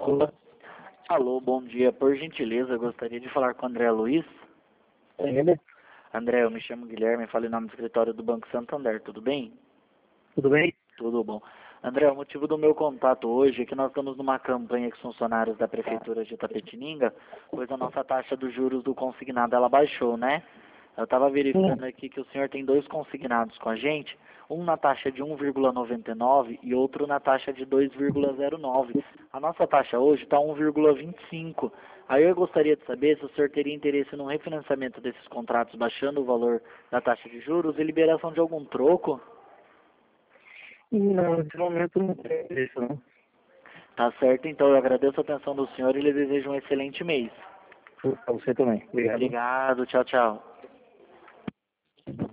Olá, Alô, bom dia. Por gentileza, eu gostaria de falar com o André Luiz. é ele? André, eu me chamo Guilherme, falo em nome do escritório do Banco Santander, tudo bem? Tudo bem? Tudo bom. André, o motivo do meu contato hoje é que nós estamos numa campanha com os funcionários da Prefeitura de Itapetininga, pois a nossa taxa dos juros do consignado ela baixou, né? Eu estava verificando aqui que o senhor tem dois consignados com a gente, um na taxa de 1,99 e outro na taxa de 2,09. A nossa taxa hoje está 1,25. Aí eu gostaria de saber se o senhor teria interesse no refinanciamento desses contratos, baixando o valor da taxa de juros e liberação de algum troco. Não, nesse momento não tem isso, não. Tá certo, então eu agradeço a atenção do senhor e lhe desejo um excelente mês. Para você também. Obrigado. Obrigado, tchau, tchau.